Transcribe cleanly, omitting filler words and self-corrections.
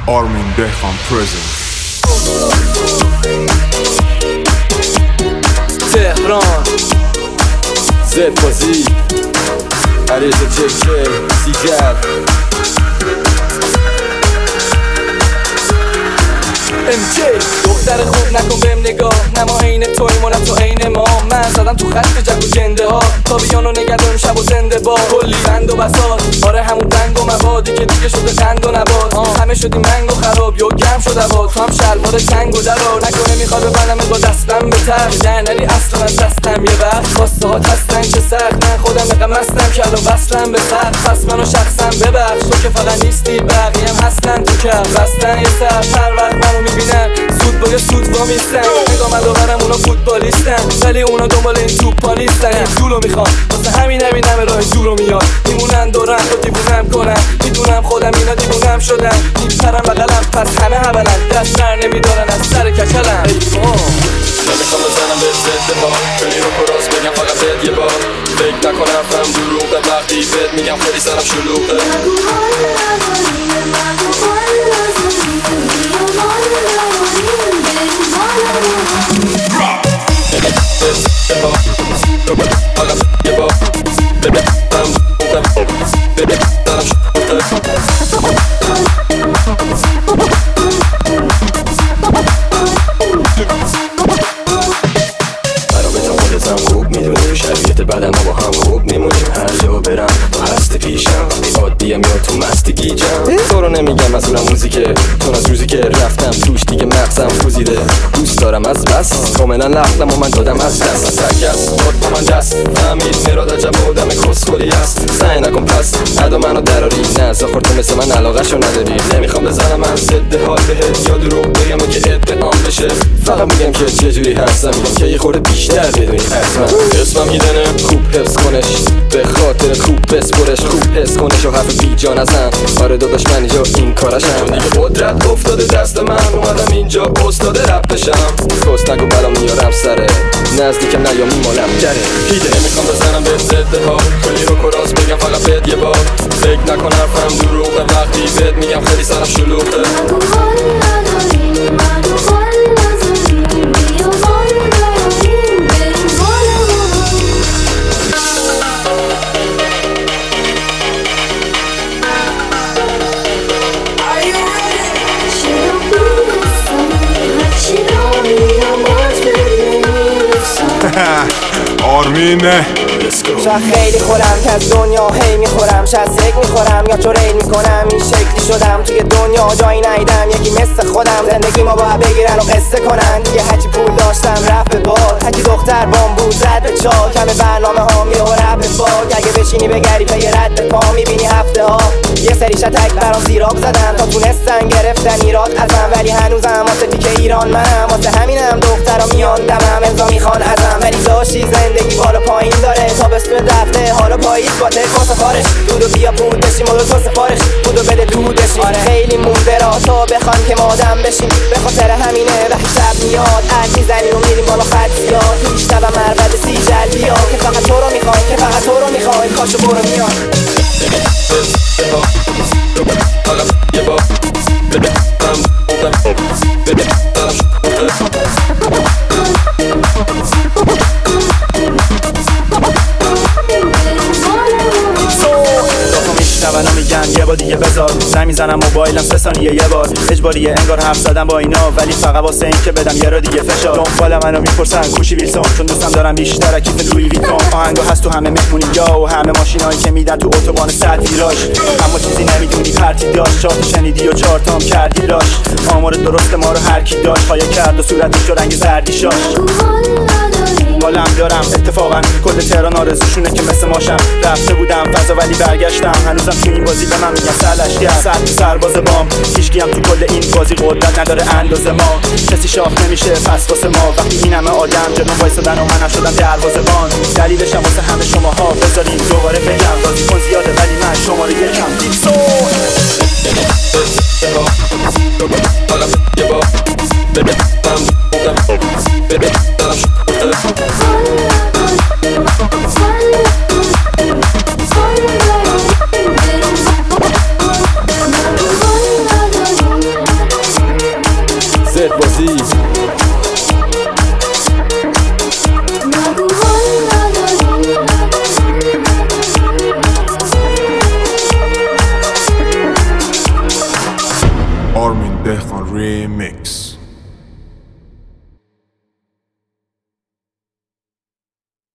Armin Dehqan present. تهران زد بازی عریض جکه سیگر MJ دختر خوب نکن بهم نگاه نما عین تویم و نه تو عین ما من زدم تو خط جک و جنده ها پاویانو نگردم شب و زنده با کلی بند و بساط آره همون دنگ و موادی که دیگه شده قند و نبات همه شدی منگ و خراب یا گم شده باد تو هم شلوار تنگ و درا نکنه میخواد ببنمت با دستم به تر در نری اصلا از دستم یه وقت خواسته ها تستن چه سخت من خودم اقم هستم که الان وصلم به سر پس منو شخصا ببخش تو که فقط نیستی بقیه هم هستن تو که بستن یه سر هر وقت منو میبینن سود با یه سود وامیستن نگاه مداورم اونا فوتبالیستن ولی اونا دنبال این توپا نیستن این دولو میخوان واسه همین همه راه دورو میاد میمونن دورن تو دیوونم کنن میدونم خودم اینا دیوونم شدن میپرم بغلم پس همه هبلن دست بر نمیدارن از سر کچلم نمیخوام بزنم به ضد ها کلی رو پراز بگم فقط بهت یه بار فکر نکنم فهم دروغه وقتی بهت میگم خیلی سرم شلوغه خوب میدونیم شرایط بعدم با هم خوب میمونیم هر جا برم تو هست پیشم وقتی عادیم یا تو مستگی جم تو رو نمیگم مسئولم موزیکه چون از روزی که رفتم توش دیگه مغزم خوزیده دوست دارم از بس کاملا لختم و من دادم از دست از هرکس خود با من دست فهمید مراد عجب آدم کسخولی هست سعی نکن پس ادا منو دراری نه زخور تو مثل من علاقه‌شو نداری نمیخوام بزنم از ضد حال بهت یا دروغ بگم که ادعام بشه فقط میگم که چجوری هستم میگم که یه خورده بیشتر بدونی اسمم میدنه خوب حفظ کنش به خاطر خوب بسپرش خوب حس کنش و حرف بی جا نزن آره داداش من اینجا این کارشم چون دیگه قدرت افتاده دست من اومدم اینجا استاد رپ بشم کس نگو بلا میارم سره نزدیکم نیا میمالم گره پیده نمیخوام بزنم به ضد ها کلی رو کراز بگم فقط بهت یه بار فکر نکن حرفم دروغه وقتی بهت میگم خیلی سرم شلوغه آرمینه شاید خیلی خورم که از دنیا هی میخورم شاید سگ میخورم یا چوریل میکنم این شکلی شدم توی دنیا جایی ندیدم یکی مثل خودم زندگی ما باید بگیرن و قصه کنن دیگه هرچی پول داشتم رفت به باد هرچی دختر بام بود زد به چاک همه برنامه ها میو رب به باگ اگه بشینی بگری پی رد پا میبینی هفته ها یه سری شتک برام زیراب زدن تا تونستن گرفتن ایراد ازم ولی هنوزم واسه پیک ایران منم واسه همینم دخترا میان دمم امضا میخوان ازم ولی زاشی زندگی بالا پایین داره تابستون رفته حالا پاییز باته کاسه خارش دودو بیا پود بشیم و تو سفارش بودو بده دود بشیم آره خیلی مونده را تا بخوان که ما آدم بشیم به خاطر همینه وقتی شب میاد عد میزنیم و میریم بالا خط زیاد میشتبم مربد سی جلبی ها که فقط تو رو میخوای که فقط تو رو میخوای پاشو برو میاد میشنون میگن یه بار دیگه بذار زنگ میزنم موبایلم 3 ثانیه یه بار اجباریه انگار حرف زدم با اینا ولی فقط واسه این که بدم یه را دیگه فشار دنبال منو میپرسن کوشی ویلسون چون دوستم دارم بیشتر کیف لویی ویتون آهنگا هست تو همه مهمونی یا و همه ماشینایی که میدن تو اتوبان 100 ویراژ اما چیزی نمیدونی پرتی داشت 4 تا شنیدی و 4 تا هم کردی راش آمار درست ما رو هر کی داشت پایه کرد و صورتش رو رنگ زردی شاش حالم دارم اتفاقا کل تهران آرزوشونه که مثل ماشم رفته بودم فضا ولی برگشتم هنوزم تو این بازی به من میگن سرلشگر سرباز بام هیچکی هم تو کل این بازی قدرت نداره اندازه ما کسی شاخ نمیشه پس واسه ما وقتی این همه آدم جلو وایسادن و منم شدم دروازه‌بان دلیلشم واسه همه شماها بذارین دوباره بگم بازی کن زیاده ولی من شماره یکم دیکسون Remix.